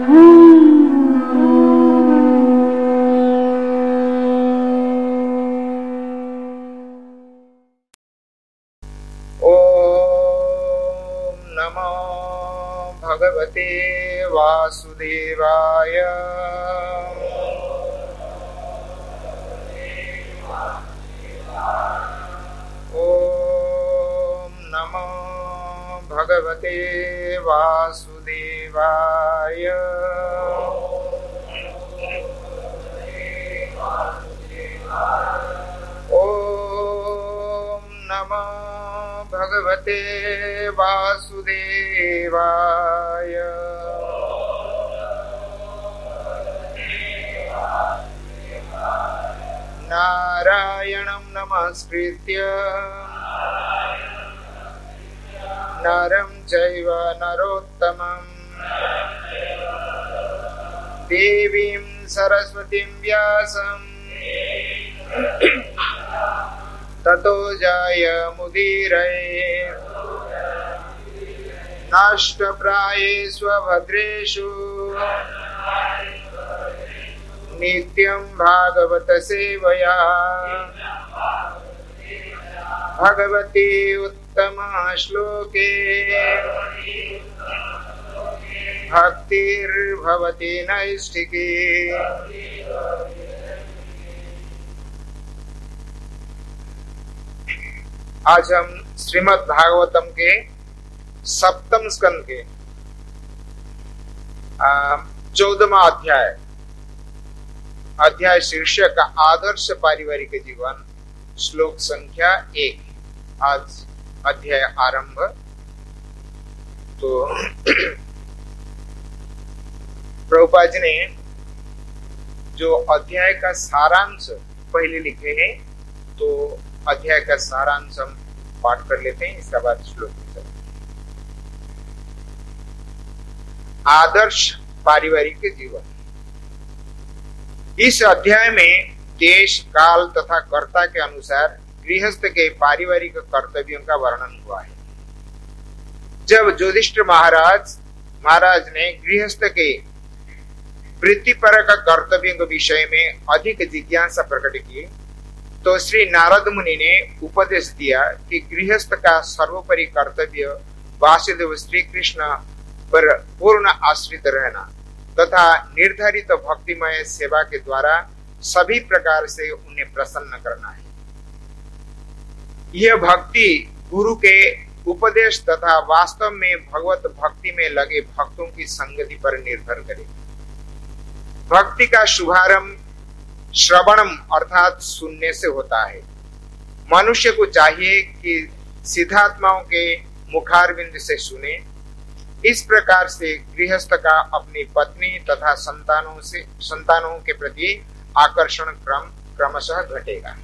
भगवते वासुदेवाय। ओम नमो भगवते वासुदेवाय। ओम नमो भगवते वासुदेवाय। नारायणं नमस्कृत्य नरं चैव नरोत्तमं देवीं सरस्वतीं व्यासं ततो जयमुदीरये। नष्टप्रायेषु भद्रेषु नित्यं भागवत सेवया। भगवती उत्तमा श्लोके भक्तिर्भवति नैष्ठिकी। आज हम श्रीमद् भागवतम के सप्तम स्कंद के 14वां अध्याय शीर्षक आदर्श पारिवारिक जीवन, श्लोक संख्या 1। आज अध्याय आरंभ। तो प्रभुपाद जी ने जो अध्याय का सारांश पहले लिखे हैं, तो अध्याय का सारांश हम पाठ कर लेते हैं, इसके बाद श्लोक में चलते हैं। आदर्श पारिवारिक जीवन। इस अध्याय में देश, काल तथा कर्ता के अनुसार गृहस्थ के पारिवारिक कर्तव्यों का वर्णन हुआ है। जब युधिष्ठिर महाराज ने गृहस्थ के वृत्तिपरक कर्तव्यों के विषय में अधिक जिज्ञासा प्रकट की, तो श्री नारद मुनि ने उपदेश दिया कि गृहस्थ का सर्वोपरि कर्तव्य वासुदेव श्री कृष्ण पर पूर्ण आश्रित रहना तथा निर्धारित भक्तिमय सेवा के द्वारा सभी प्रकार से उन्हें प्रसन्न करना है। यह भक्ति गुरु के उपदेश तथा वास्तव में भगवत भक्ति में लगे भक्तों की संगति पर निर्भर करे। भक्ति का शुभारंभ श्रवणम अर्थात सुनने से होता है। मनुष्य को चाहिए कि सिद्धात्माओं के मुखारविंद से सुने। इस प्रकार से गृहस्थ का अपनी पत्नी तथा संतानों के प्रति आकर्षण क्रमशः घटेगा।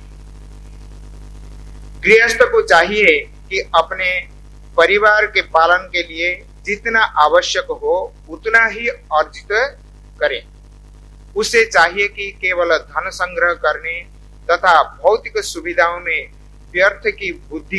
गृहस्थ को चाहिए कि अपने परिवार के पालन के लिए जितना आवश्यक हो उतना ही अर्जित करे। उसे चाहिए कि केवल धन संग्रह करने तथा भौतिक सुविधाओं में व्यर्थ की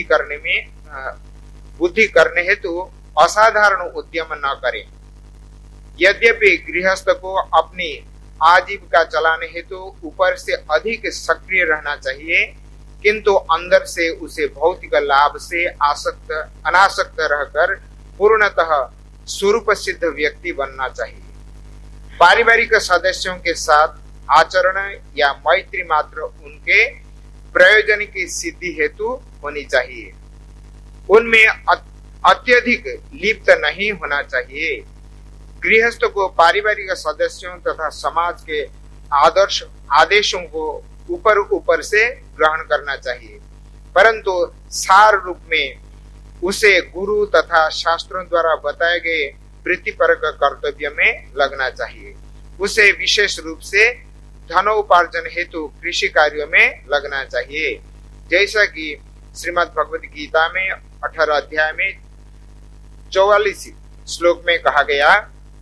बुद्धि करने हेतु असाधारण उद्यम न करे। यद्यपि गृहस्थ को अपनी आजीविका चलाने हेतु ऊपर से अधिक सक्रिय रहना चाहिए, किंतु अंदर से उसे भौतिक लाभ से अनासक्त रहकर पूर्णतः स्वरूप सिद्ध व्यक्ति बनना चाहिए। पारिवारिक सदस्यों के साथ आचरण या मैत्री मात्र उनके प्रयोजन की सिद्धि हेतु होनी चाहिए। उनमें अत्यधिक लिप्त नहीं होना चाहिए। गृहस्थ को पारिवारिक सदस्यों तथा समाज के आदेशों को ऊपर से ग्रहण करना चाहिए, परंतु सार रूप में उसे गुरु तथा शास्त्रों द्वारा बताए गए वृत्तिपरक कर्तव्य में लगना चाहिए। उसे विशेष रूप से धनोपार्जन हेतु कृषि कार्यों में लगना चाहिए, जैसा कि श्रीमद् भगवद गीता में 18 अध्याय में 44 श्लोक में कहा गया,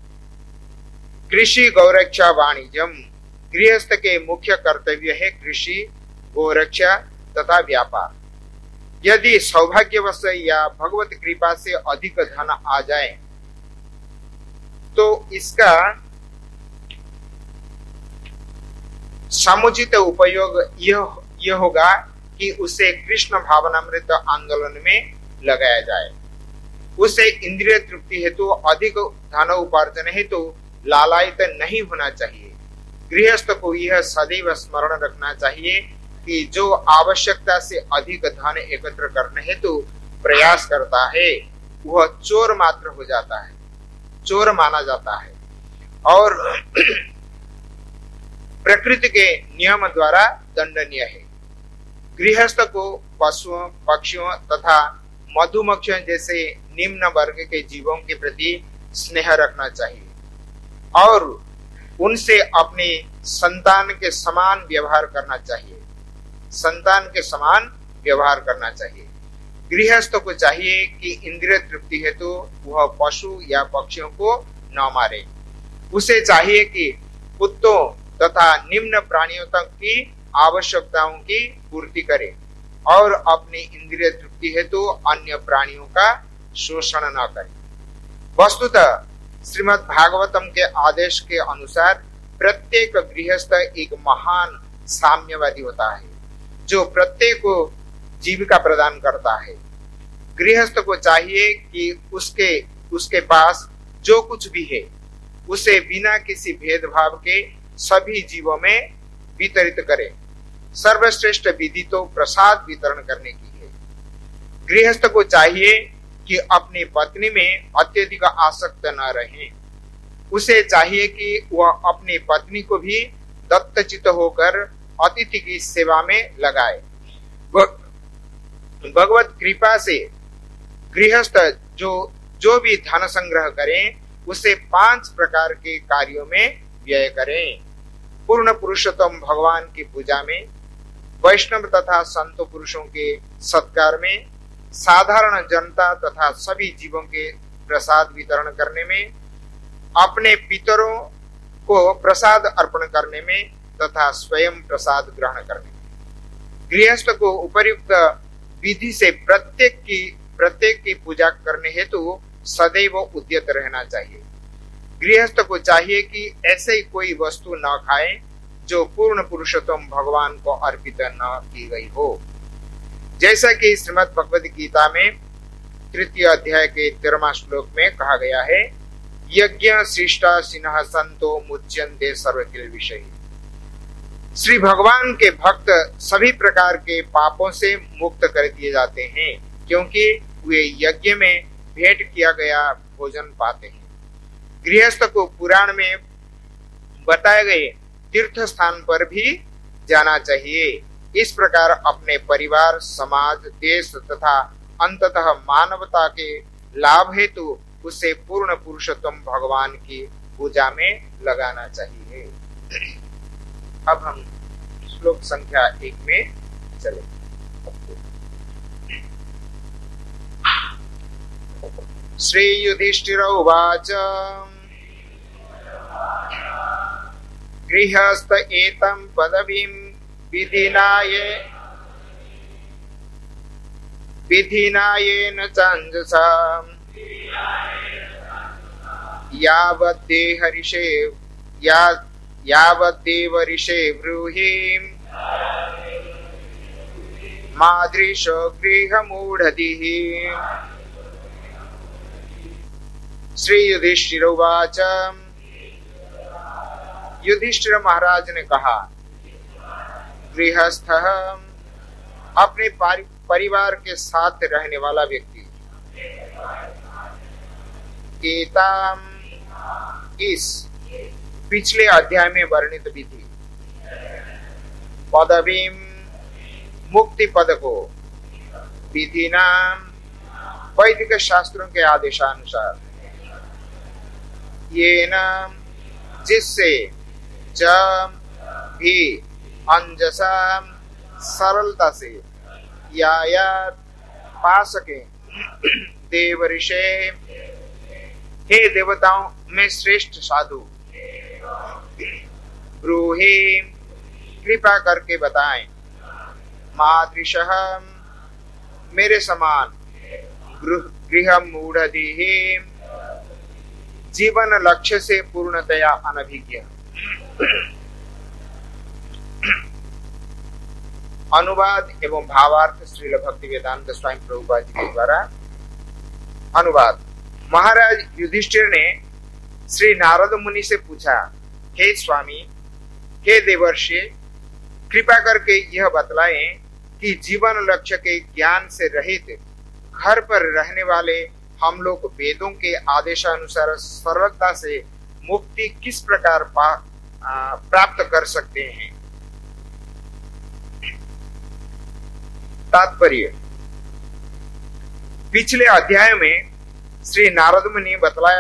कृषि गौरक्षा वाणिज्यम। गृहस्थ के मुख्य कर्तव्य है कृषि, गौरक्षा तथा व्यापार। यदि सौभाग्यवश या भगवत कृपा से अधिक धन आ जाए तो इसका समुचित उपयोग यह होगा कि उसे कृष्ण भावनामृत आंदोलन में लगाया जाए। उसे इंद्रिय तृप्ति हेतु अधिक धन उपार्जन हेतु लालायित नहीं होना चाहिए। गृहस्थ को यह सदैव स्मरण रखना चाहिए कि जो आवश्यकता से अधिक धन एकत्र करने हेतु प्रयास करता है वह चोर मात्र हो जाता है, चोर माना जाता है और प्रकृति के नियम द्वारा दंडनीय है। गृहस्थ को पशुओं, पक्षियों तथा मधुमक्खियों जैसे निम्न वर्ग के जीवों के प्रति स्नेह रखना चाहिए और उनसे अपनी संतान के समान व्यवहार करना चाहिए, संतान के समान व्यवहार करना चाहिए। गृहस्थ को चाहिए कि इंद्रिय तृप्ति हेतु वह पशु या पक्षियों को न मारे। उसे चाहिए कि कुत्तों तथा निम्न प्राणियों तक की आवश्यकताओं की पूर्ति करे और अपनी इंद्रिय तृप्ति हेतु अन्य प्राणियों का शोषण न करे। वस्तुतः श्रीमद् भागवतम के आदेश के अनुसार प्रत्येक गृहस्थ एक महान साम्यवादी होता है जो प्रत्येक को जीविका प्रदान करता है। गृहस्थ को चाहिए कि उसके पास जो कुछ भी है उसे बिना किसी भेदभाव के सभी जीवों में वितरित करे। सर्वश्रेष्ठ विधि तो प्रसाद वितरण करने की है। गृहस्थ को चाहिए कि अपनी पत्नी में अत्यधिक आसक्त न रहे। उसे चाहिए कि वह अपनी पत्नी को भी दत्तचित्त होकर अतिथि की सेवा में लगाए। भगवत कृपा से गृहस्थ जो भी धन संग्रह करें उसे 5 प्रकार के कार्यों में व्यय करें। पूर्ण पुरुषोत्तम भगवान की पूजा में, वैष्णव तथा संत पुरुषों के सत्कार में, साधारण जनता तथा सभी जीवों के प्रसाद वितरण करने में, अपने पितरों को प्रसाद अर्पण करने में तथा स्वयं प्रसाद ग्रहण करने में। गृहस्थ को उपर्युक्त विधि से प्रत्येक की पूजा करने हेतु सदैव उद्यत रहना चाहिए। गृहस्थ को चाहिए कि ऐसे कोई वस्तु न खाए जो पूर्ण पुरुषोत्तम भगवान को अर्पित न की गई हो। जैसा कि श्रीमद् भगवद गीता में 3 अध्याय के 13वां श्लोक में कहा गया है, यज्ञ शिष्टा सिन्ह संतो मुच्यन्ते सर्वकिल विषय। श्री भगवान के भक्त सभी प्रकार के पापों से मुक्त कर दिए जाते हैं क्योंकि वे यज्ञ में भेंट किया गया भोजन पाते हैं। गृहस्थ को पुराण में बताए गए तीर्थ स्थान पर भी जाना चाहिए। इस प्रकार अपने परिवार, समाज, देश तथा अंततः मानवता के लाभ हेतु उसे पूर्ण पुरुषोत्तम भगवान की पूजा में लगाना चाहिए। अब हम श्लोक संख्या 1 में चले। श्री युधिष्ठिर उवाच गृहस्थ एतं पदवीं विधिनायेन चाञ्जसा यावद्देव ऋषे ब्रूहि मादृशो गृहमूढधिः। श्री युधिष्ठिर उवाच। युधिष्ठिर महाराज ने कहा, गृहस्थ अपने परिवार के साथ रहने वाला व्यक्ति एताम इस पिछले अध्याय में वर्णित विधि पदवीं मुक्ति पद को विधि नाम वैदिक शास्त्रों के आदेशानुसार ये नाम जिससे जम भी अंजसा सरलता से यायात पा सके देव ऋषे हे देवताओं में श्रेष्ठ साधु ब्रूहि कृपा करके बताएं मादृशः मेरे समान गृह मूढ़धि जीवन लक्ष्य से पूर्णतया अनभिज्ञ अनुवाद एवं भावार्थ श्रील भक्ति वेदांत स्वामी प्रभुपाद जी के द्वारा अनुवाद। महाराज युधिष्ठिर ने श्री नारद मुनि से पूछा, हे स्वामी, हे देवर्षि, कृपा करके यह बतलाएं कि जीवन लक्ष्य के ज्ञान से रहित घर पर रहने वाले हम लोग वेदों के आदेशानुसार सरलता से मुक्ति किस प्रकार प्राप्त कर सकते हैं। तात्पर्य, पिछले अध्याय में श्री नारद मुनि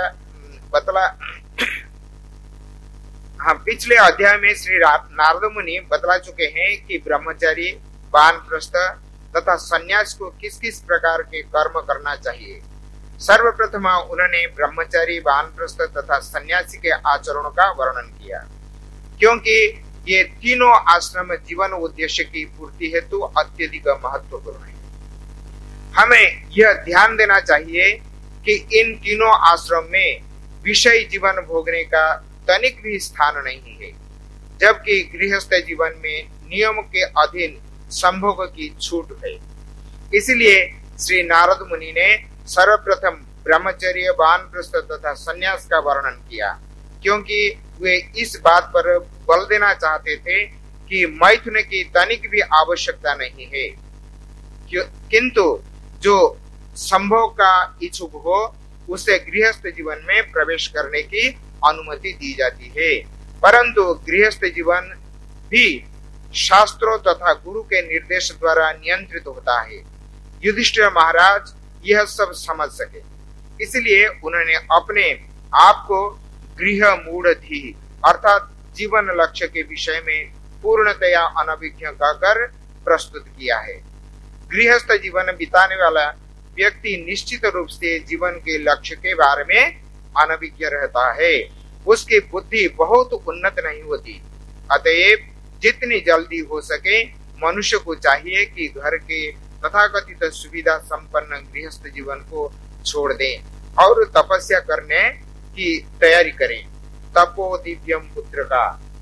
पिछले अध्याय में श्री नारद मुनि बतला चुके हैं कि ब्रह्मचारी, वानप्रस्थ तथा सन्यास को किस किस प्रकार के कर्म करना चाहिए। सर्वप्रथम उन्होंने ब्रह्मचारी, वानप्रस्थ तथा सन्यासी के आचरणों का वर्णन किया, क्योंकि ये तीनों आश्रम जीवन उद्देश्य की पूर्ति हेतु अत्यधिक महत्वपूर्ण है। हमें यह ध्यान देना चाहिए कि इन तीनों आश्रम में विषय जीवन भोगने का तनिक भी स्थान नहीं है, जबकि गृहस्थ जीवन में नियम के अधीन संभोग की छूट है। इसलिए श्री नारद मुनि ने सर्वप्रथम ब्रह्मचर्य, वानप्रस्थ तथा सन्यास का वर्णन किया, क्योंकि वे इस बात पर बल देना चाहते थे कि मैथुन की तनिक भी आवश्यकता नहीं है, किंतु जो संभोग का इच्छुक हो उसे गृहस्थ जीवन में प्रवेश करने की अनुमति दी जाती है। परंतु गृहस्थ जीवन भी शास्त्रों तथा गुरु के निर्देश द्वारा नियंत्रित होता है। युधिष्ठिर महाराज यह सब समझ सके, इसलिए उन्होंने अपने आप को गृह मूढ़धि अर्थात जीवन लक्ष्य के विषय में पूर्णतया अनभिज्ञ कहकर प्रस्तुत किया है। गृहस्थ जीवन बिताने वाला व्यक्ति निश्चित रूप से जीवन के लक्ष्य के बारे में अनभिज्ञ रहता है, उसकी बुद्धि बहुत उन्नत नहीं होती। अतएव जितनी जल्दी हो सके मनुष्य को चाहिए कि घर के तथाकथित सुविधा संपन्न गृहस्थ जीवन को छोड़ दें और तपस्या करने की तैयारी करें। तपो दिव्यम पुत्र का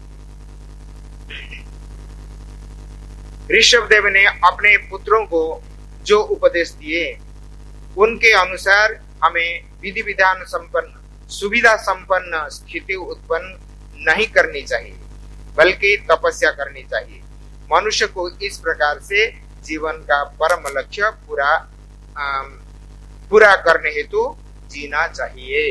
ऋषभदेव ने अपने पुत्रों को जो उपदेश दिए उनके अनुसार हमें विधि विधान संपन्न सुविधा संपन्न स्थिति उत्पन्न नहीं करनी चाहिए, बल्कि तपस्या करनी चाहिए। मनुष्य को इस प्रकार से जीवन का परम लक्ष्य पूरा करने हेतु जीना चाहिए।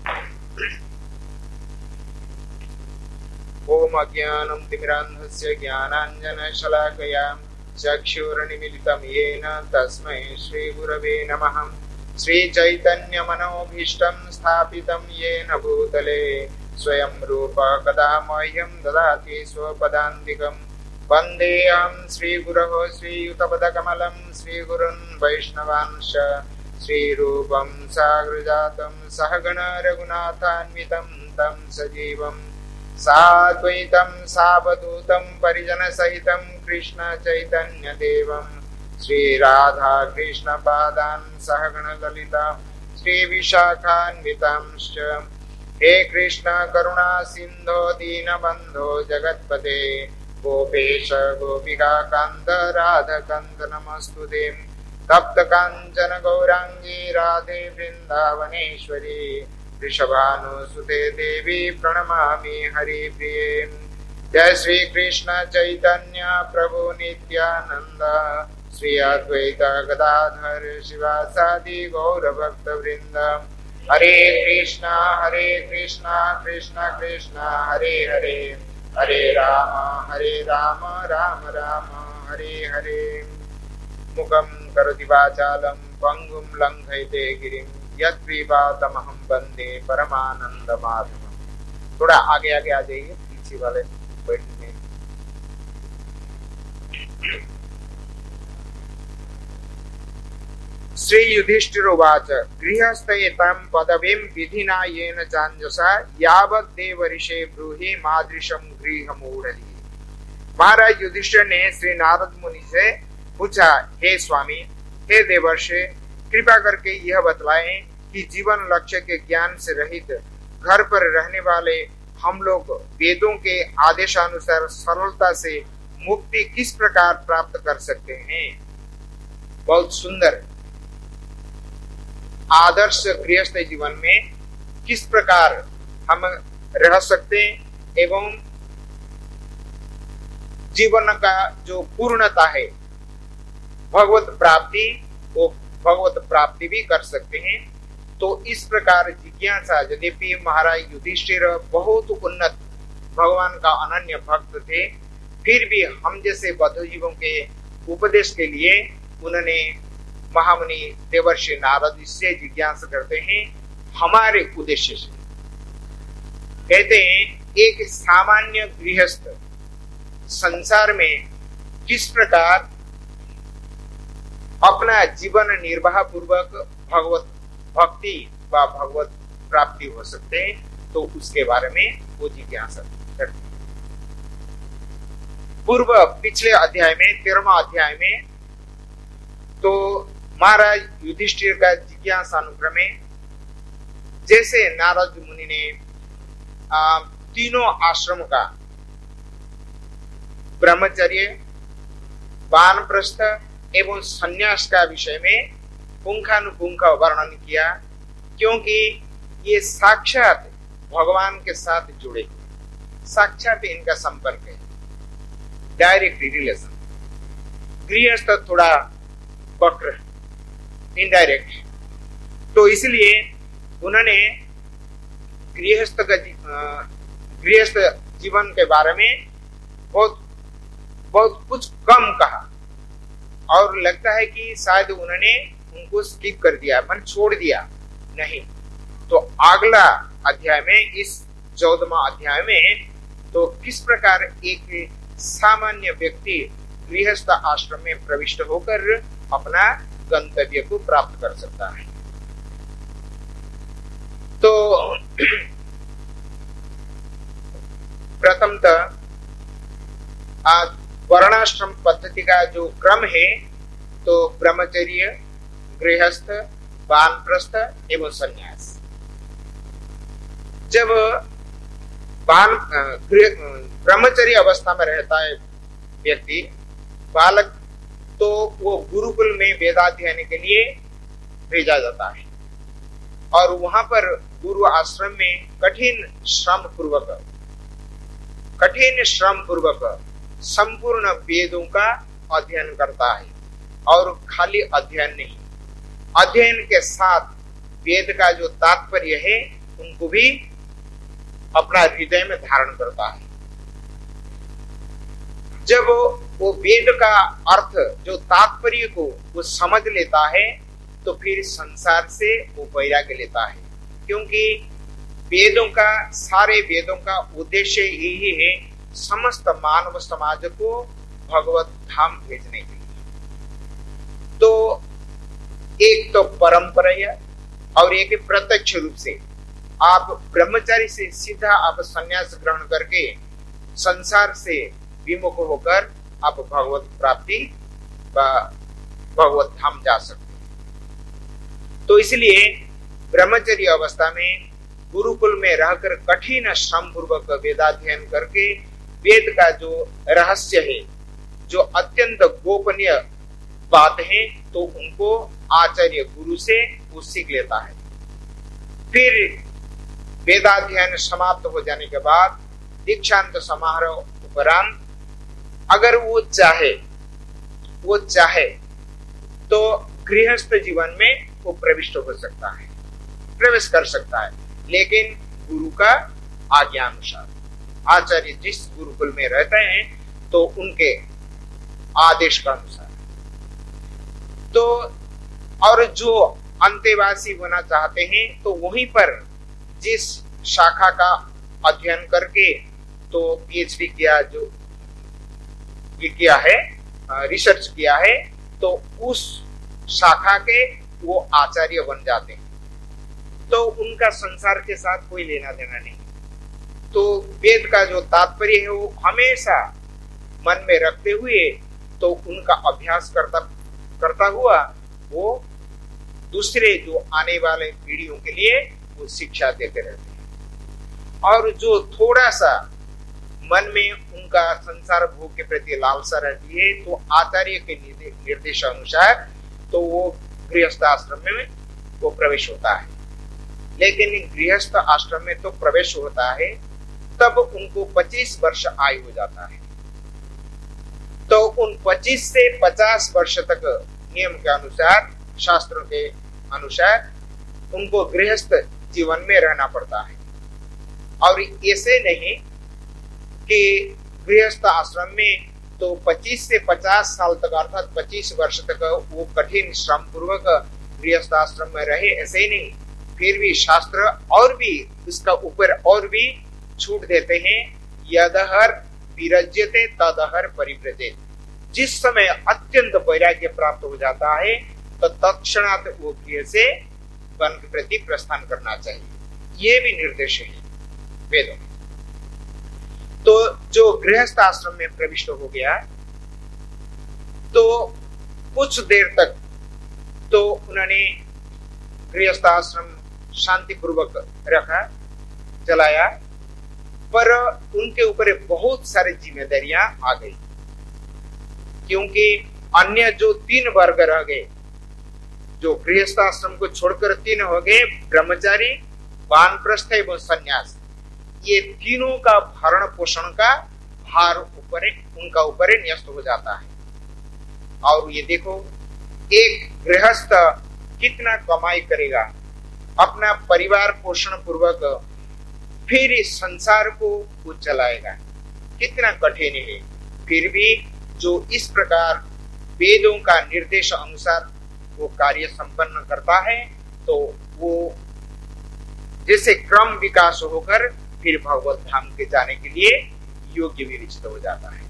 ओम अज्ञानं तिमिरान्धस्य ज्ञानाञ्जनशलाकया चक्षुरुन्मीलितं येन तस्मै श्रीगुरवे नमः। श्रीचैतन्यमनोभीष्टं स्थापितं येन भूतले स्वयं रूप कदा मह्यं ददाति स्वपदान्तिकम्। वन्देऽहं श्रीगुरोः श्रीयुतपदकमलं श्रीगुरुन् वैष्णवांश्च श्रीरूपं साग्रजातं सहगण रघुनाथान्वितं तं सजीवम् साद्वैतं सावधूतं परिजनसहितं कृष्ण चैतन्यदेवं श्रीराधा कृष्णपादान् सहगण ललिता श्रीविशाखान्वितांश्च। हे कृष्ण करुणा सिन्धो दीनबन्धो जगत्पते गोपेश गोपिका कान्त राधकान्त नमस्तुते। तप्त काञ्चन गौरांगी राधे वृन्दावनेश्वरी वृषभानुसुते देवी प्रणमामि हरिप्रिये। जय श्री कृष्ण चैतन्य प्रभु नित्यानंद श्री अद्वैत गदाधर शिवासादि गौर भक्त वृंद। हरे कृष्णा कृष्ण कृष्ण हरे हरे, हरे राम राम राम हरे हरे। मुखं करोति वाचालं पंगुं लंघयते गिरिं यत्कृपातमहं वन्दे परमानंद माधवम्। थोड़ा आगे आगे आ जाइए, पीछे वाले बैठने। श्री युधिष्ठिर उवाच गृहस्थ एतां पदवीं विधिना येन चाञ्जसा यावत् देवऋषे ब्रूहि मादृशं गृहमूढधि। महाराज युधिष्ठिर ने श्री नारद मुनि से पूछा, हे स्वामी, हे देवर्षि, कृपा करके यह बतलाएं कि जीवन लक्ष्य के ज्ञान से रहित घर पर रहने वाले हम लोग वेदों के आदेशानुसार सरलता से मुक्ति किस प्रकार प्राप्त कर सकते हैं। बहुत सुंदर आदर्श गृहस्थ जीवन में किस प्रकार हम रह सकते हैं एवं जीवन का जो पूर्णता है भगवत प्राप्ति, वो भगवत प्राप्ति भी कर सकते हैं। तो इस प्रकार जिज्ञासा, यद्यपि महाराज युधिष्ठिर बहुत उन्नत भगवान का अनन्य भक्त थे, फिर भी हम जैसे बद्ध जीवों के उपदेश के लिए उन्होंने महामुनि देवर्षि नारद इससे जिज्ञासा करते हैं हमारे उद्देश्य से। कहते हैं एक सामान्य गृहस्थ संसार में किस प्रकार अपना जीवन निर्वाह पूर्वक भगवत भक्ति व भगवत प्राप्ति हो सकते हैं, तो उसके बारे में वो जिज्ञासा करते हैं। पूर्व पिछले अध्याय में 13वां अध्याय में तो महाराज युधिष्ठिर का जिज्ञासा अनुक्रमे जैसे नारद मुनि ने तीनों आश्रम का ब्रह्मचर्य, वानप्रस्थ एवं संन्यास का विषय में पुंखानुपुंख वर्णन किया, क्योंकि ये साक्षात भगवान के साथ जुड़े हुए, साक्षात इनका संपर्क है, डायरेक्ट रिलेशन। गृहस्थ थोड़ा वक्र, इनडायरेक्ट, तो इसलिए उन्होंने गृहस्थ जीवन के बारे में बहुत कुछ कम कहा, और लगता है कि शायद उन्होंने उनको स्किप कर दिया, मन छोड़ दिया। नहीं, तो अगला अध्याय में, इस 14वां अध्याय में, तो किस प्रकार एक सामान्य व्यक्ति गृहस्थ आश्रम में प्रविष्ट होकर अपना गंतव्य को प्राप्त कर सकता है। तो प्रथमतः वर्णाश्रम पद्धति का जो क्रम है, तो ब्रह्मचर्य, गृहस्थ, वानप्रस्थ एवं संन्यास। जब ब्रह्मचर्य अवस्था में रहता है व्यक्ति, बालक, तो वो गुरुकुल में वेदाध्ययन के लिए भेजा जाता है, और वहां पर गुरु आश्रम में कठिन श्रम पूर्वक संपूर्ण वेदों का अध्ययन करता है। और खाली अध्ययन नहीं, अध्ययन के साथ वेद का जो तात्पर्य है उनको भी अपना हृदय में धारण करता है। जब वो वेद का अर्थ, जो तात्पर्य को वो समझ लेता है, तो फिर संसार से वो वैराग्य लेता है, क्योंकि सारे वेदों का उद्देश्य यही है समस्त मानव समाज को भगवत धाम भेजने के लिए। तो एक तो परंपरा और एक प्रत्यक्ष रूप से आप ब्रह्मचारी से सीधा आप संन्यास ग्रहण करके संसार से विमुख होकर आप भगवत प्राप्ति व भगवत धाम जा सकते हैं। तो इसलिए ब्रह्मचर्य अवस्था में गुरुकुल में रहकर कठिन श्रम पूर्वक वेदाध्ययन करके वेद का जो रहस्य है, जो अत्यंत गोपनीय बात है, तो उनको आचार्य गुरु से वो सीख लेता है। फिर वेदाध्ययन समाप्त हो जाने के बाद दीक्षांत समारोह उपरांत अगर वो चाहे तो गृहस्थ जीवन में वो प्रविष्ट हो सकता है, प्रवेश कर सकता है, लेकिन गुरु का आज्ञानुसार। आचार्य जिस गुरुकुल में रहते हैं तो उनके आदेश का अनुसार। तो और जो अंतेवासी होना चाहते हैं तो वहीं पर जिस शाखा का अध्ययन करके तो पीएचडी किया, जो ये किया है, रिसर्च किया है, तो उस शाखा के वो आचार्य बन जाते हैं, तो उनका संसार के साथ कोई लेना देना नहीं। तो वेद का जो तात्पर्य है वो हमेशा मन में रखते हुए तो उनका अभ्यास करता हुआ वो दूसरे जो आने वाले पीढ़ियों के लिए वो शिक्षा देते रहते हैं। और जो थोड़ा सा मन में उनका संसार भोग के प्रति लालसा रहती है, तो आचार्य के निर्देश अनुसार तो वो गृहस्थ आश्रम में वो प्रवेश होता है। लेकिन गृहस्थ आश्रम में तो प्रवेश होता है तब उनको 25 वर्ष आयु हो जाता है। तो उन 25 से 50 वर्ष तक नियम के अनुसार, शास्त्रों के अनुसार उनको गृहस्थ जीवन में रहना पड़ता है। और ऐसे नहीं कि गृहस्थ आश्रम में तो 25 से 50 साल तक अर्थात 25 वर्ष तक वो कठिन श्रम पूर्वक गृहस्थ आश्रम में रहे, ऐसे ही नहीं। फिर भी शास्त्र और भी इसका ऊपर और भी छूट देते हैं। यदहर विरज्यते तदहर परिव्रजेत। जिस समय अत्यंत वैराग्य प्राप्त हो जाता है तो तत्क्षणात वो गृह से वन के प्रति प्रस्थान करना चाहिए। ये भी निर्देश है वेदों में। तो जो गृहस्थ आश्रम में प्रविष्ट हो गया तो कुछ देर तक तो उन्होंने गृहस्थ आश्रम शांति पूर्वक रखा, चलाया, पर उनके ऊपर बहुत सारी जिम्मेदारियां आ गई, क्योंकि अन्य जो 3 वर्ग रह गए, जो गृहस्थ आश्रम को छोड़कर 3 हो गए, ब्रह्मचारी, वानप्रस्थ एवं संन्यास। ये तीनों का भरण पोषण का भार उनका ऊपर न्यस्त हो जाता है। और ये देखो, एक गृहस्थ कितना कमाई करेगा, अपना परिवार पोषण पूर्वक फिर इस संसार को वो चलाएगा, कितना कठिन है। फिर भी जो इस प्रकार वेदों का निर्देश अनुसार वो कार्य संपन्न करता है तो वो जैसे क्रम विकास होकर फिर भगवत धाम के जाने के लिए योग्य विवेचित हो जाता है।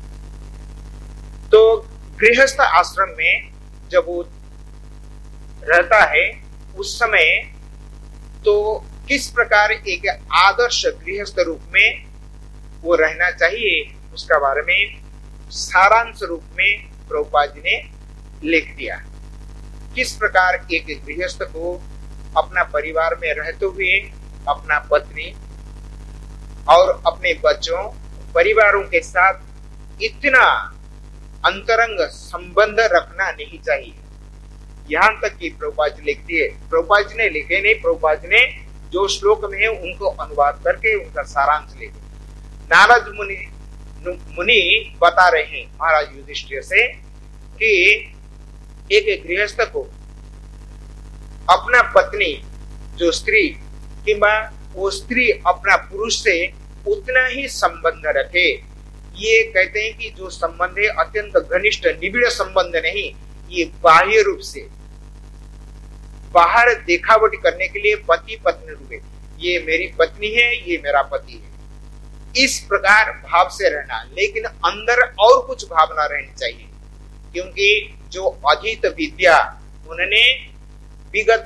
तो गृहस्थ आश्रम में जब वो रहता है उस समय तो किस प्रकार एक आदर्श गृहस्थ रूप में वो रहना चाहिए उसका बारे में सारांश रूप में प्रभुपाद जी ने लिख दिया। किस प्रकार एक गृहस्थ को अपना परिवार में रहते हुए अपना पत्नी और अपने बच्चों परिवारों के साथ इतना अंतरंग संबंध रखना नहीं चाहिए। यहां तक कि प्रभुपाद जी लिखती है, प्रभुपाद जी ने लिखे नहीं, प्रभुपाद जी ने जो श्लोक में है उनको अनुवाद करके उनका सारांश लिखे। नारद मुनि बता रहे हैं महाराज युधिष्ठिर से कि एक गृहस्थ को अपना पत्नी जो स्त्री किंबा वो स्त्री अपना पुरुष से उतना ही संबंध रखे। ये कहते हैं कि जो संबंध है अत्यंत घनिष्ठ निबिड़ संबंध नहीं, ये बाह्य रूप से बाहर दिखावट करने के लिए पति पत्नी रूपे, ये मेरी पत्नी है, ये मेरा पति है, इस प्रकार भाव से रहना। लेकिन अंदर और कुछ भावना रहनी चाहिए, क्योंकि जो अधीत विद्या उन्होंने विगत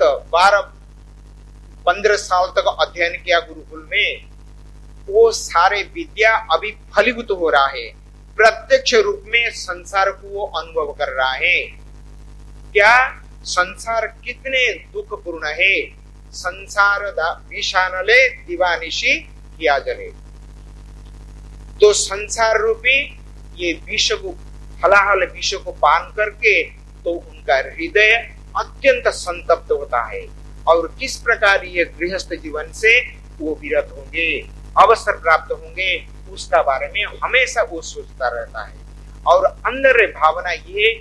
12-15 साल तक अध्ययन किया गुरुकुल में, वो सारे विद्या अभी फलीभूत हो रहा है, प्रत्यक्ष रूप में संसार को वो अनुभव कर रहा है। क्या संसार कितने दुखपूर्ण है, संसार विषानले दीवानिशी किया जले। तो संसार रूपी ये विष को हलाहल विष को पान करके तो उनका हृदय अत्यंत संतप्त होता है। और किस प्रकार ये गृहस्थ जीवन से वो विरत होंगे, अवसर प्राप्त होंगे, उसका बारे में हमेशा वो सोचता रहता है। और अंदर भावना ये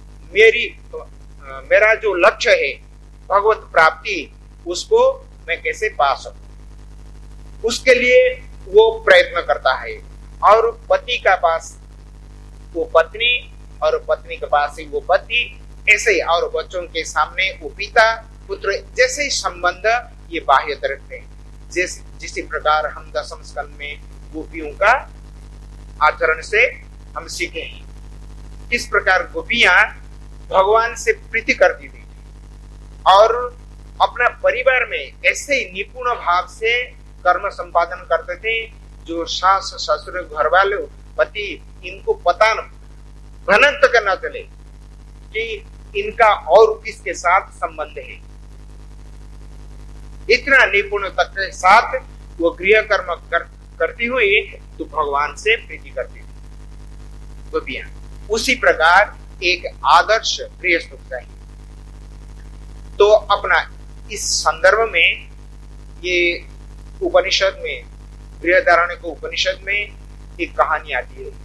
मेरा जो लक्ष्य है भगवत प्राप्ति, उसको मैं कैसे पा सकूं, उसके लिए वो प्रयत्न करता है। और पति का पास वो पत्नी और पत्नी के पास ही वो पति, ऐसे ही और बच्चों के सामने वो पिता पुत्र, जैसे ही संबंध ये बाह्य रखते हैं। जिस प्रकार हम दशम स्कंद में गोपियों का आचरण से हम सीखे हैं, किस प्रकार गोपियां भगवान से प्रीति करती थी और अपना परिवार में ऐसे ही निपुण भाव से कर्म संपादन करते थे, जो सास ससुर घर वाले पति इनको पता न भ्रमंत करना चले कि इनका और किसके साथ संबंध है। इतना निपुणता के साथ वो गृह कर्म करती हुई तो भगवान से प्रीति करती थी गोपियां। उसी प्रकार एक आदर्श गृहस्थ चाहिए। तो अपना इस संदर्भ में ये उपनिषद में, बृहदारण्यक उपनिषद में एक कहानी आती है।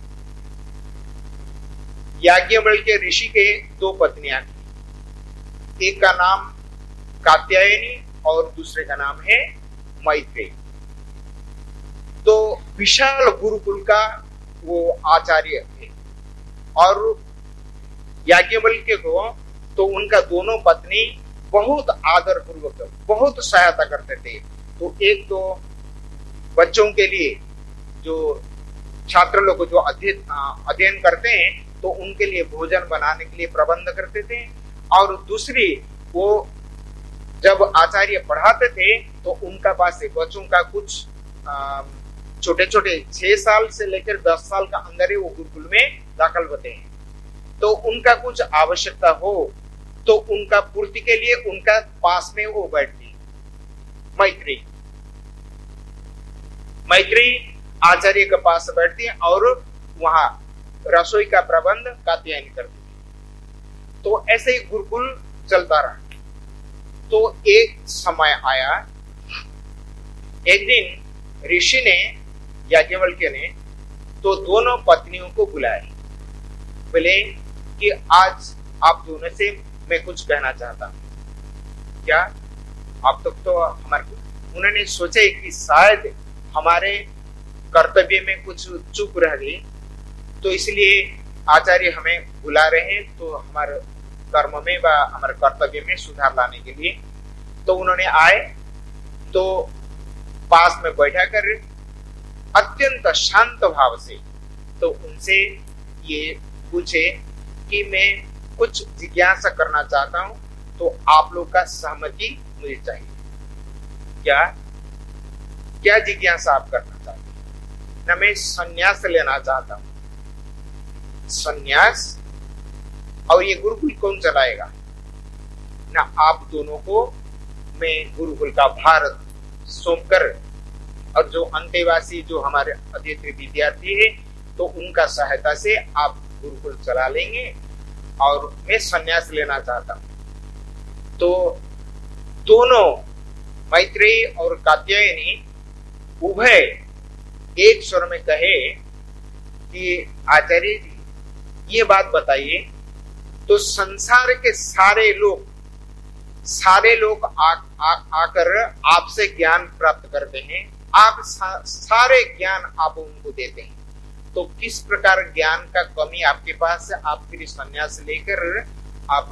याज्ञवल्क्य ऋषि के दो पत्नियां थी, एक का नाम कात्यायनी और दूसरे का नाम है मैत्रेयी। तो विशाल गुरुकुल का वो आचार्य थे और याज्ञवल्क्य को तो उनका दोनों पत्नी बहुत आदर पूर्वक बहुत सहायता करते थे। तो एक तो बच्चों के लिए जो छात्र लोग जो अध्ययन करते हैं तो उनके लिए भोजन बनाने के लिए प्रबंध करते थे, और दूसरी वो जब आचार्य पढ़ाते थे तो उनका पास से बच्चों का कुछ छोटे छोटे 6 साल से लेकर 10 साल का अंदर ही वो गुरुकुल में दाखिल होते हैं। तो उनका कुछ आवश्यकता हो तो उनका पूर्ति के लिए उनका पास में वो बैठती मैत्रेयी आचार्य के पास बैठती है और वहां रसोई का प्रबंध कात्यायनी करती थी। तो ऐसे ही गुरुकुल चलता रहा। तो एक समय आया, एक दिन ऋषि ने, याज्ञवल्क्य ने तो दोनों पत्नियों को बुलाया, बोले कि आज आप दोनों से मैं कुछ कहना चाहता हूं। क्या आप तक तो हमारे, उन्होंने सोचे कि शायद हमारे कर्तव्य में कुछ चूक रह गई, तो इसलिए आचार्य हमें बुला रहे हैं तो हमारे कर्म में व हमारे कर्तव्य में सुधार लाने के लिए। तो उन्होंने आए तो पास में बैठा कर अत्यंत शांत भाव से तो उनसे ये पूछे कि मैं कुछ जिज्ञासा करना चाहता हूं, तो आप लोग का सहमति मुझे चाहिए। क्या जिज्ञासा आप करना चाहते हैं? ना मैं संन्यास लेना चाहता हूं। संन्यास? और ये गुरुकुल कौन चलाएगा? ना आप दोनों को मैं गुरुकुल का भार सौंपकर, और जो अंतेवासी जो हमारे अध्येत्र विद्यार्थी है तो उनका सहायता से आप गुरुकुल चला लेंगे, और मैं संन्यास लेना चाहता हूं। तो दोनों मैत्रेयी और कात्यायनी उभय एक स्वर में कहे कि आचार्य जी ये बात बताइए, तो संसार के सारे लोग आकर आपसे ज्ञान प्राप्त करते हैं, आप सारे ज्ञान आप उनको देते हैं, तो किस प्रकार ज्ञान का कमी आपके पास है? आप फिर संन्यास लेकर आप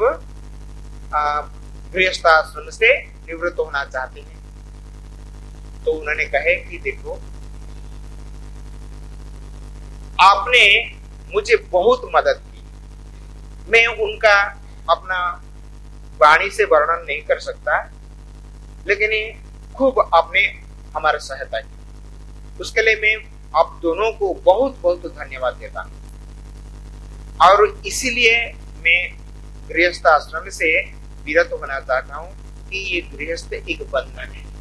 गृहस्थाश्रम से निवृत्त होना चाहते हैं। तो उन्होंने कहे कि देखो, आपने मुझे बहुत मदद की, मैं उनका अपना वाणी से वर्णन नहीं कर सकता, लेकिन खूब आपने हमारी सहायता की, उसके लिए मैं आप दोनों को बहुत बहुत धन्यवाद देता हूं। और इसीलिए मैं गृहस्थ आश्रम से विरत होना चाहता हूं कि ये गृहस्थ एक बंधन है।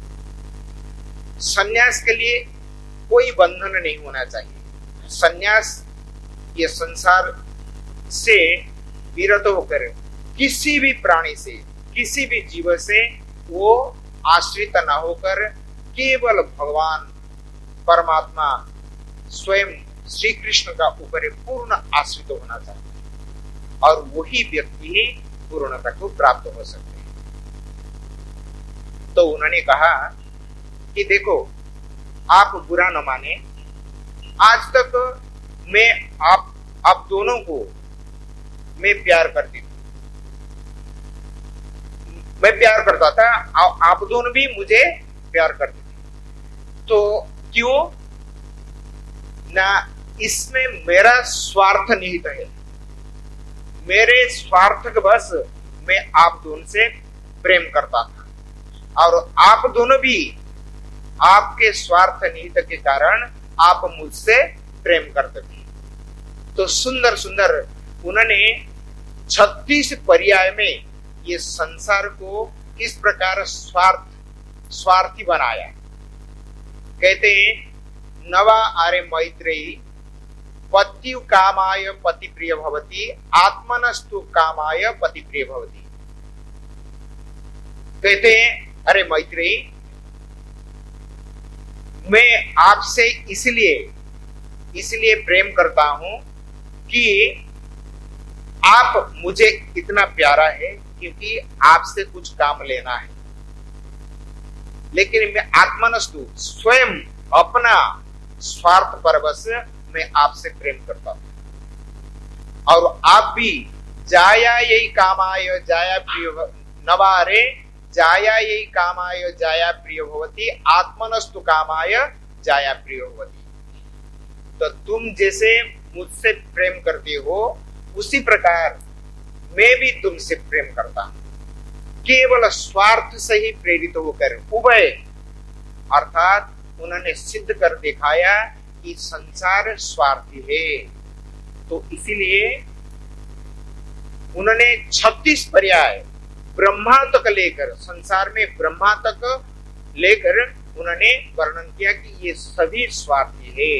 संन्यास के लिए कोई बंधन नहीं होना चाहिए। संन्यास ये संसार से विरत होकर किसी भी प्राणी से, किसी भी जीव से वो आश्रित न होकर केवल भगवान परमात्मा स्वयं श्री कृष्ण का ऊपर पूर्ण आश्रित होना चाहता है, और वही व्यक्ति ही पूर्णता को प्राप्त हो सकते हैं। तो उन्होंने कहा कि देखो, आप बुरा न माने, आज तक मैं आप दोनों को मैं प्यार करती थी, मैं प्यार करता था, आप दोनों भी मुझे प्यार करते थे, तो क्यों ना इसमें मेरा स्वार्थ निहित है। मेरे स्वार्थ के बस मैं आप दोनों से प्रेम करता था, और आप दोनों भी आपके स्वार्थ निहित के कारण आप मुझसे प्रेम करते थे। तो सुंदर सुंदर उन्होंने 36 पर्याय में ये संसार को किस प्रकार स्वार्थी बनाया। कहते हैं नवा आरे मैत्रेयी पत्यु कामाय पति प्रिय भवति आत्मनस्तु कामाय पति प्रिय भवति। कहते हैं अरे मैत्रेयी, मैं आपसे इसलिए प्रेम करता हूं कि आप मुझे इतना प्यारा है क्योंकि आपसे कुछ काम लेना है, लेकिन मैं आत्मनस्तु स्वयं अपना स्वार्थ परवश मैं आपसे प्रेम करता हूं। और आप भी जाया यही कामाय जाया प्रिय नवारे जाया यही कामाय जाया प्रिय भवति आत्मनस्तु कामाय जाया प्रिय भवति। तो तुम जैसे मुझसे प्रेम करते हो उसी प्रकार मैं भी तुमसे प्रेम करता हूं। केवल स्वार्थ से ही प्रेरित होकर उभय, अर्थात उन्होंने सिद्ध कर दिखाया कि संसार स्वार्थी है। तो इसीलिए उन्होंने 36 पर्याय ब्रह्मा तक लेकर, संसार में ब्रह्मा तक लेकर उन्होंने वर्णन किया कि ये सभी स्वार्थी है।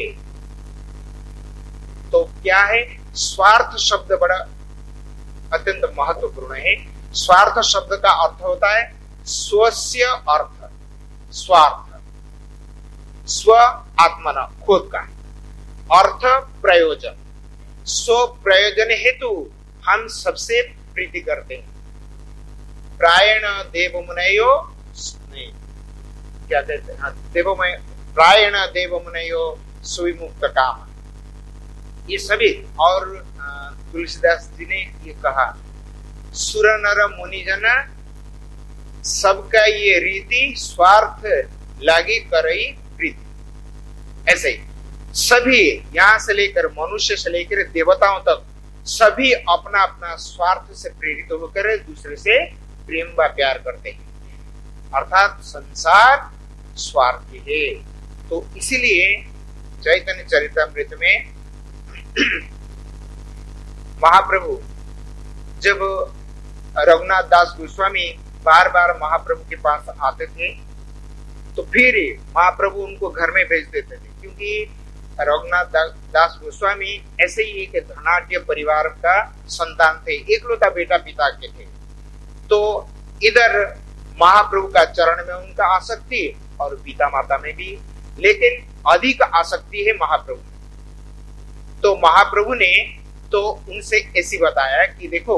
तो क्या है स्वार्थ शब्द? बड़ा अत्यंत महत्वपूर्ण है। स्वार्थ शब्द का अर्थ होता है स्वस्य अर्थ, स्वार्थ स्व आत्मना खुद का, अर्थ प्रयोजन, स्व प्रयोजन हेतु हम सबसे प्रीति करते हैं। प्रायण देव मुनयो, नहीं क्या कहते हैं, देवमय प्रायण देव मुनयो सुविमुक्त काम, ये सभी। और तुलसीदास जी ने ये कहा सुर नर मुनिजन सबका ये रीति स्वार्थ लागी करई प्रीति। ऐसे ही सभी यहां से लेकर मनुष्य से लेकर देवताओं तक सभी अपना अपना स्वार्थ से प्रेरित होकर दूसरे से प्रेम व प्यार करते हैं, अर्थात संसार स्वार्थी है। तो इसीलिए चैतन्य चरितामृत में महाप्रभु जब रघुनाथ दास गोस्वामी बार बार महाप्रभु के पास आते थे तो फिर महाप्रभु उनको घर में भेज देते थे, क्योंकि रघुनाथ दास गोस्वामी ऐसे ही एक धनाढ्य परिवार का संतान थे, एकलौता बेटा पिता के थे। तो इधर महाप्रभु का चरण में उनका आसक्ति और पिता माता में भी, लेकिन अधिक आसक्ति है महाप्रभु। तो महाप्रभु ने तो उनसे ऐसी बताया कि देखो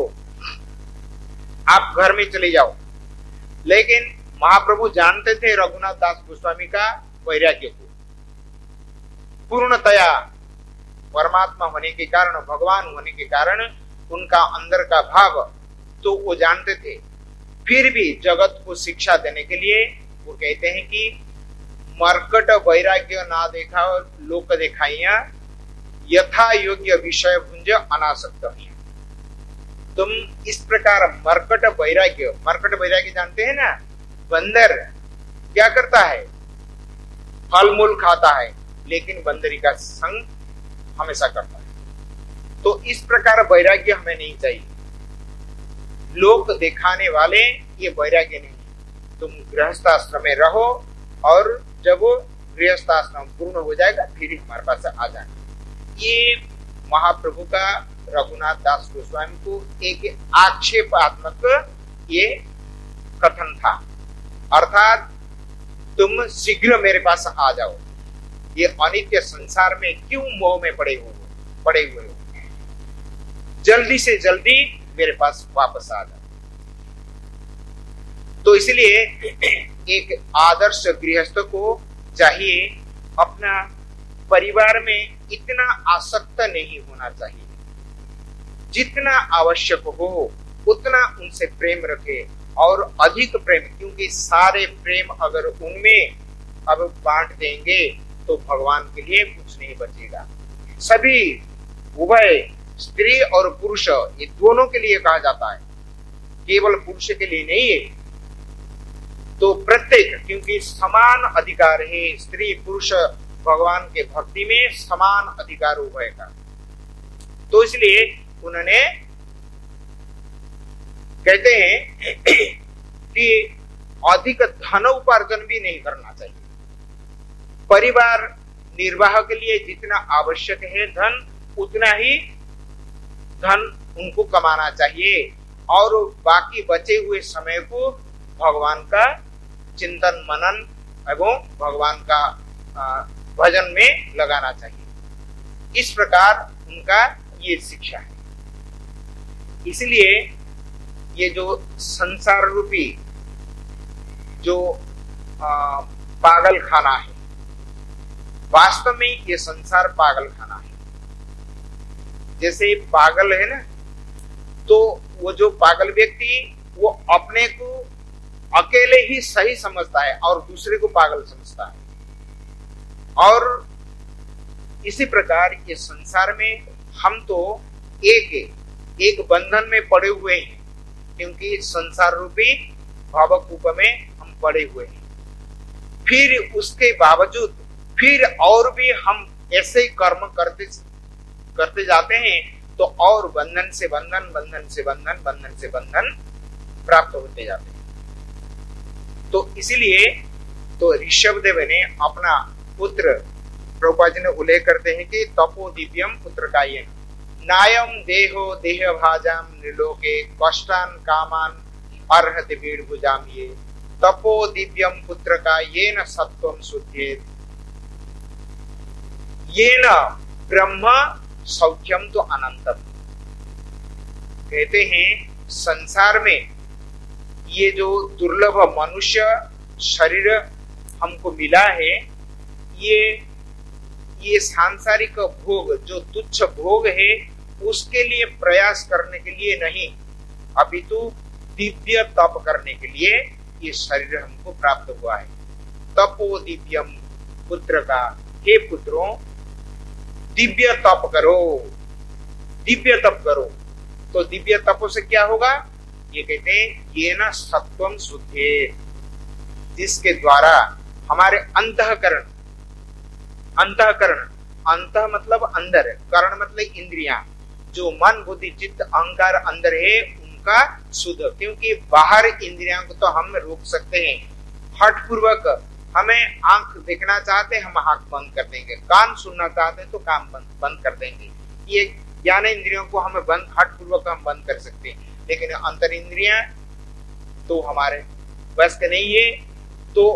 आप घर में चले जाओ, लेकिन महाप्रभु जानते थे रघुनाथ दास गोस्वामी का वैराग्य को, पूर्णतया परमात्मा होने के कारण, भगवान होने के कारण उनका अंदर का भाव तो वो जानते थे। फिर भी जगत को शिक्षा देने के लिए वो कहते हैं कि मरकट वैराग्य ना देखा लोक देखाइया यथा योग्य विषय भुंज अनासक्त है। तुम इस प्रकार मरकट वैराग्य जानते हैं ना, बंदर क्या करता है, फल मूल खाता है लेकिन बंदरी का संग हमेशा करता है। तो इस प्रकार वैराग्य हमें नहीं चाहिए, लोक दिखाने वाले ये वैराग्य नहीं। तुम गृहस्थाश्रम में रहो और जब वो गृहस्थाश्रम पूर्ण हो जाएगा फिर हमारे पास आ जाना। ये महाप्रभु का रघुनाथ दास गोस्वामी को एक आक्षेपात्मक ये कथन था, अर्थात तुम शीघ्र मेरे पास आ जाओ, ये अनित्य संसार में क्यों मोह में पड़े हुए हो, जल्दी से जल्दी मेरे पास वापस आ जाओ। तो इसलिए एक आदर्श गृहस्थ को चाहिए अपना परिवार में इतना आसक्त नहीं होना चाहिए, जितना आवश्यक हो उतना उनसे प्रेम रखे और अधिक प्रेम, क्योंकि सारे प्रेम अगर उनमें अब बांट देंगे तो भगवान के लिए कुछ नहीं बचेगा। सभी उभय स्त्री और पुरुष ये दोनों के लिए कहा जाता है, केवल पुरुष के लिए नहीं है। तो प्रत्येक, क्योंकि समान अधिकार है, स्त्री पुरुष भगवान के भक्ति में समान अधिकार उभय का। तो इसलिए उन्होंने कहते हैं कि अधिक धन उपार्जन भी नहीं करना चाहिए। परिवार निर्वाह के लिए जितना आवश्यक है धन, उतना ही धन उनको कमाना चाहिए और बाकी बचे हुए समय को भगवान का चिंतन मनन एवं भगवान का भजन में लगाना चाहिए। इस प्रकार उनका ये शिक्षा है। इसलिए ये जो संसार रूपी जो पागल खाना है, वास्तव में ये संसार पागल खाना है। जैसे पागल है ना, तो वो जो पागल व्यक्ति वो अपने को अकेले ही सही समझता है और दूसरे को पागल समझता है। और इसी प्रकार ये संसार में हम तो एक बंधन में पड़े हुए हैं, क्योंकि संसार रूपी भावकूप में हम पड़े हुए हैं। फिर उसके बावजूद फिर और भी हम ऐसे कर्म करते जाते हैं, तो और बंधन से बंधन, बंधन से बंधन, बंधन से बंधन प्राप्त होते जाते हैं। तो इसीलिए तो ऋषभदेव ने अपना पुत्र, प्रभुपाद जी ने उल्लेख करते हैं कि तपो दिव्यम पुत्र का ये नायम देहो देह भाजाम निलोके कष्टान कामान अर्हत बीड़ भुजाम ये तपो दिव्यम पुत्र का ये न सत्वम शुद्धेत ये न ब्रह्म सौख्यम तो अनंतम। कहते हैं संसार में ये जो दुर्लभ मनुष्य शरीर हमको मिला है, ये सांसारिक भोग जो तुच्छ भोग है उसके लिए प्रयास करने के लिए नहीं, अपितु दिव्य तप करने के लिए ये शरीर हमको प्राप्त हुआ है। तपो दिव्यम पुत्र का, हे पुत्रों दिव्य तप करो, दिव्य तप करो। तो दिव्य तपों से क्या होगा? ये कहते हैं ये ना सत्वम शुद्धे, जिसके द्वारा हमारे अंतःकरण, अंत मतलब अंदर, करण मतलब इंद्रियां, जो मन बुद्धि चित्त अहंकार अंदर है उनका शुद्ध। क्योंकि बाहर इंद्रियों को तो हम रोक सकते हैं, हठ पूर्वक हमें आंख देखना चाहते हम आंख बंद कर देंगे, कान सुनना चाहते हैं तो कान बंद कर देंगे। ये ज्ञान इंद्रियों को हमें हठ पूर्वक हम बंद कर सकते हैं, लेकिन अंतर इंद्रियां तो हमारे बस के नहीं है। तो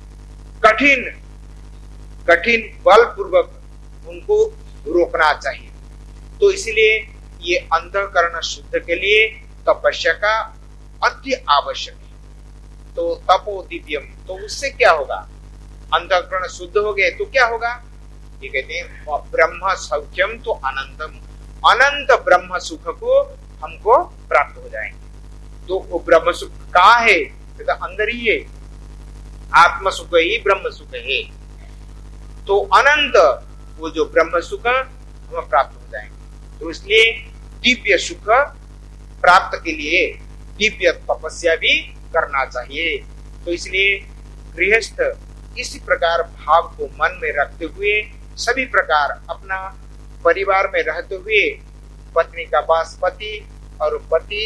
कठिन बल पूर्वक उनको रोकना चाहिए। तो इसलिए ये अंतःकरण शुद्ध के लिए तपस्या का अति आवश्यक है। तो तपो दिव्यम, तो उससे क्या होगा? अंतःकरण शुद्ध हो गए तो क्या होगा? ये कहते हैं ब्रह्म सौख्यम तो अनंतम, अनंत ब्रह्म सुख को हमको प्राप्त हो जाएंगे। तो वो ब्रह्म सुख कहाँ है? तो अंदर ही है, आत्म सुख ही ब्रह्म सुख है। तो अनंत वो जो ब्रह्म सुख हमें प्राप्त हो जाएंगे। तो इसलिए दिव्य सुख प्राप्त के लिए दिव्य तपस्या भी करना चाहिए। तो इसलिए गृहस्थ इसी प्रकार भाव को मन में रखते हुए सभी प्रकार अपना परिवार में रहते हुए पत्नी का पास पति और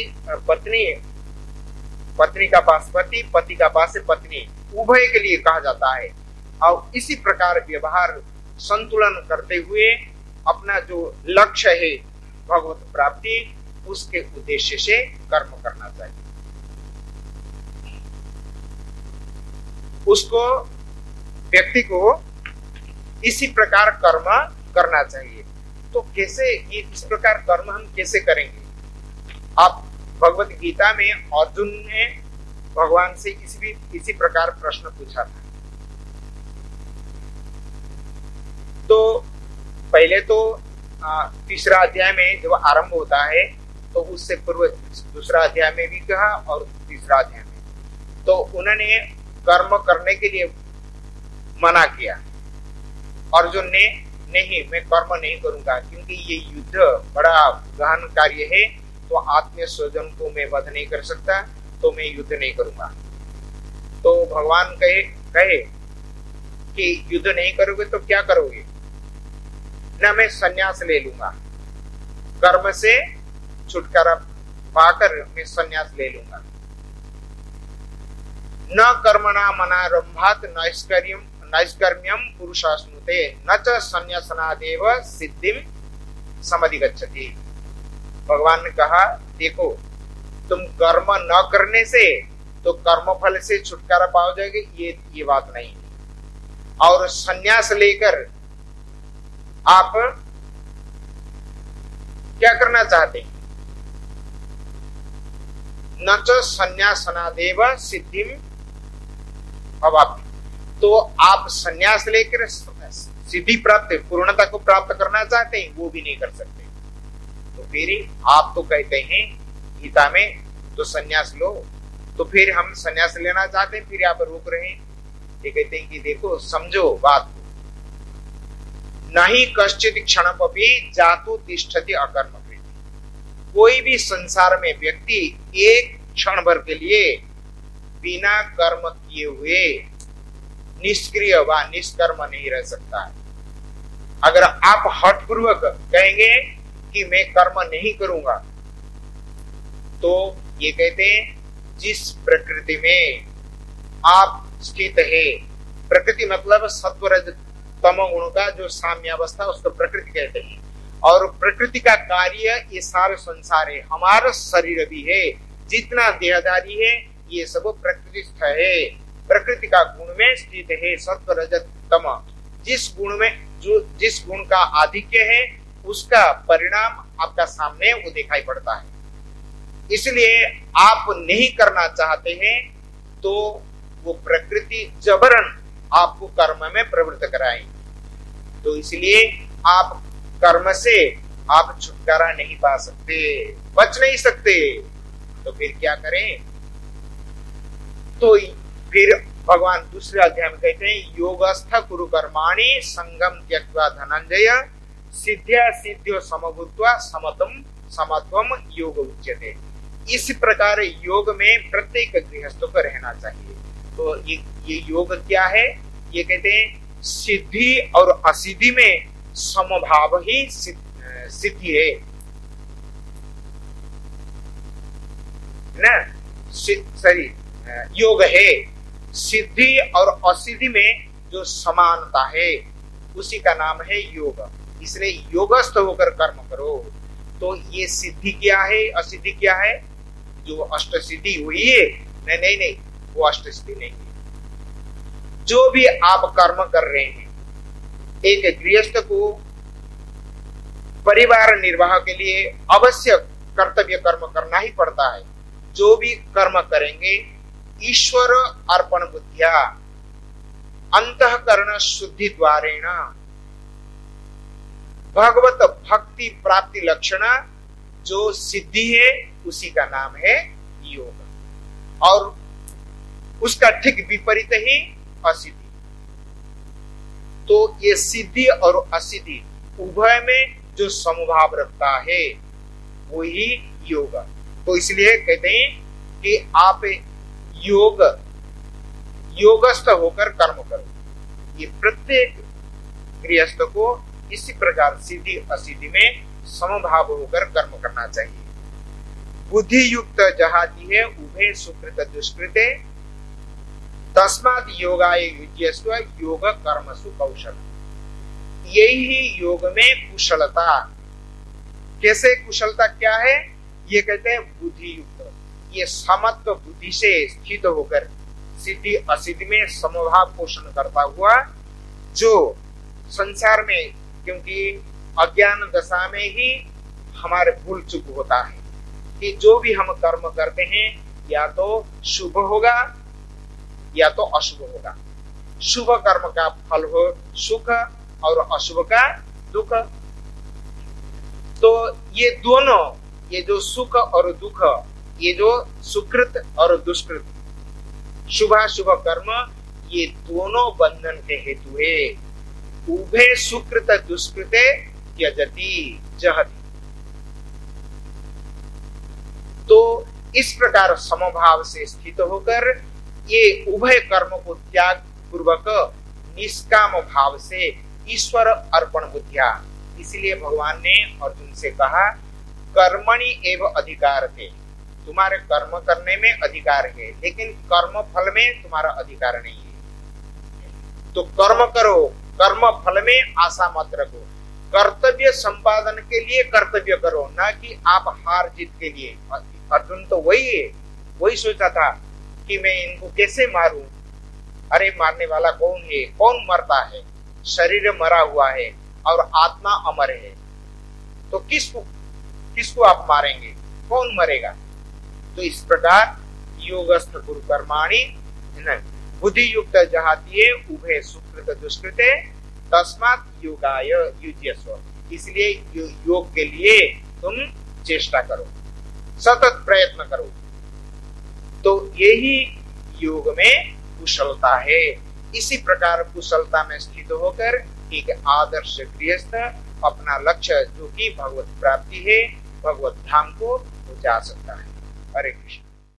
पत्नी का पास पति, पति का पास पत्नी, उभय के लिए कहा जाता है। और इसी प्रकार व्यवहार संतुलन करते हुए अपना जो लक्ष्य है भगवत प्राप्ति, उसके उद्देश्य से कर्म करना चाहिए। उसको व्यक्ति को इसी प्रकार कर्म करना चाहिए। तो कैसे ये इस प्रकार कर्म हम कैसे करेंगे? आप भगवत गीता में अर्जुन ने भगवान से इसी प्रकार प्रश्न पूछा था। तो पहले तो तीसरा अध्याय में जब आरंभ होता है तो उससे पूर्व दूसरा अध्याय में भी कहा और तीसरा अध्याय में तो उन्होंने कर्म करने के लिए मना किया। अर्जुन ने नहीं, मैं कर्म नहीं करूंगा क्योंकि ये युद्ध बड़ा गहन कार्य है, तो आत्मीय स्वजन को मैं वध नहीं कर सकता, तो मैं युद्ध नहीं करूंगा। तो भगवान कहे कि युद्ध नहीं करोगे तो क्या करोगे? न मैं संन्यास ले लूंगा, कर्म से छुटकारा पाकर मैं संन्यास ले लूंगा। न कर्मणा मनारंभात नैष्कर्म्यम पुरुषाश्नुते न च संन्यासनादेव सिद्धिम समधिगच्छति। भगवान ने कहा देखो तुम कर्म न करने से तो कर्म फल से छुटकारा पाओ जाएगी, ये बात नहीं। और संन्यास लेकर आप क्या करना चाहते हैं? न च संन्यासनादेव सिद्धिम अवाप्ति। तो आप संन्यास लेकर सिद्धि प्राप्त, पूर्णता को प्राप्त करना चाहते हैं, वो भी नहीं कर सकते। तो फिर आप तो कहते हैं गीता में तो संन्यास लो, तो फिर हम संन्यास लेना चाहते हैं, फिर आप रोक रहे हैं। ये कहते हैं कि देखो समझो बात को, नहीं कश्चित क्षणमपि जातु तिष्ठति अकर्म कृत। कोई भी संसार में व्यक्ति एक क्षण भर के लिए बिना कर्म किए हुए निष्क्रिय व निष्कर्म नहीं रह सकता है। अगर आप हठपूर्वक कहेंगे कि मैं कर्म नहीं करूंगा, तो ये कहते हैं जिस प्रकृति में आप स्थित है, प्रकृति मतलब सत्व रज तमो गुणों का जो साम्यावस्था, उसको प्रकृति कहते हैं। और प्रकृति का कार्य ये सारे संसार है, हमारा शरीर भी है, जितना देहधारी है ये सब प्रकृतिस्थ है, प्रकृति का गुण में स्थित है सत्व रजत तम। जिस गुण में जिस गुण का आधिक्य है उसका परिणाम आपका सामने वो दिखाई पड़ता है। इसलिए आप नहीं करना चाहते हैं तो वो प्रकृति जबरन आपको कर्म में प्रवृत्त कराएंगे। तो इसलिए आप कर्म से आप छुटकारा नहीं पा सकते, बच नहीं सकते। तो फिर क्या करें? तो फिर भगवान दूसरे अध्याय में कहते हैं योगस्थ कुरु कर्माणि संगम त्यक्त्वा धनंजय सिद्ध्या सिद्ध्यो समभूत्वा समत्वम समत्वम योग उच्यते। इस प्रकार योग में प्रत्येक गृहस्थ को रहना चाहिए। तो ये योग क्या है? ये कहते हैं सिद्धि और असिद्धि में समभाव ही सिद्धि है ना, सॉरी योग है। सिद्धि और असिद्धि में जो समानता है उसी का नाम है योग। इसलिए योगस्थ होकर कर्म करो। तो ये सिद्धि क्या है, असिद्धि क्या है? जो अष्ट सिद्धि हुई है, नहीं, वो अष्ट सिद्धि नहीं है। जो भी आप कर्म कर रहे हैं, एक गृहस्थ को परिवार निर्वाह के लिए अवश्य कर्तव्य कर्म करना ही पड़ता है। जो भी कर्म करेंगे ईश्वर अर्पण बुद्धिया अंतःकरण शुद्धि द्वारेण भगवत भक्ति प्राप्ति लक्षण जो सिद्धि है उसी का नाम है योग। और उसका ठीक विपरीत ही असिद्धि। तो ये सिद्धि और असिद्धि उभय में जो समभाव रखता है वो ही योग। तो इसलिए कहते हैं कि आप योगस्थ होकर कर्म करो। ये प्रत्येक गृहस्थ को इसी प्रकार सिद्धि असिद्धि में समभाव होकर कर्म करना चाहिए। बुद्धि युक्त जहाती है उभे सुकृत दुष्कृते तस्मात् योगाय युज्यस्व योग कर्मसु कौशल। यही योग में कुशलता। कैसे कुशलता क्या है? ये कहते हैं बुद्धि युक्त, ये समत्व बुद्धि से स्थित होकर सिद्धि असिद्धि में समभाव पोषण करता हुआ जो संसार में, क्योंकि अज्ञान दशा में ही हमारे भूल चूक होता है कि जो भी हम कर्म करते हैं या तो शुभ होगा या तो अशुभ होगा। शुभ कर्म का फल हो सुख और अशुभ का दुख। तो ये दोनों, ये जो सुख और दुख, ये जो सुकृत और दुष्कृत, शुभाशुभ कर्म, ये दोनों बंधन के हेतु है। उभे सुकृत दुष्कृते त्यजति जहति। तो इस प्रकार समभाव से स्थित होकर ये उभय कर्म को त्याग पूर्वक निष्काम भाव से ईश्वर अर्पण बुद्धिया। इसलिए भगवान ने अर्जुन से कहा कर्मणि एव अधिकार थे, तुम्हारे कर्म करने में अधिकार है, लेकिन कर्म फल में तुम्हारा अधिकार नहीं है। तो कर्म करो, कर्म फल में आशा मत रखो। कर्तव्य संपादन के लिए कर्तव्य करो, ना कि आप हार जीत के लिए। अर्जुन तो वही है, वही सोचा था कि मैं इनको कैसे मारूं, अरे मारने वाला कौन है, कौन मरता है, शरीर मरा हुआ है और आत्मा अमर है, तो किसको आप मारेंगे, कौन मरेगा। तो इस प्रकार योगस्थ कुरु कर्माणि बुद्धि युक्त जहातीय उभय सुकृत दुष्कृते तस्मात् योगाय युज्यस्व। इसलिए योग के लिए तुम चेष्टा करो, सतत प्रयत्न करो। तो यही योग में कुशलता है। इसी प्रकार कुशलता में स्थित होकर एक आदर्श गृहस्थ अपना लक्ष्य जो कि भगवत प्राप्ति है, भगवत धाम को जा सकता है। हरे कृष्ण।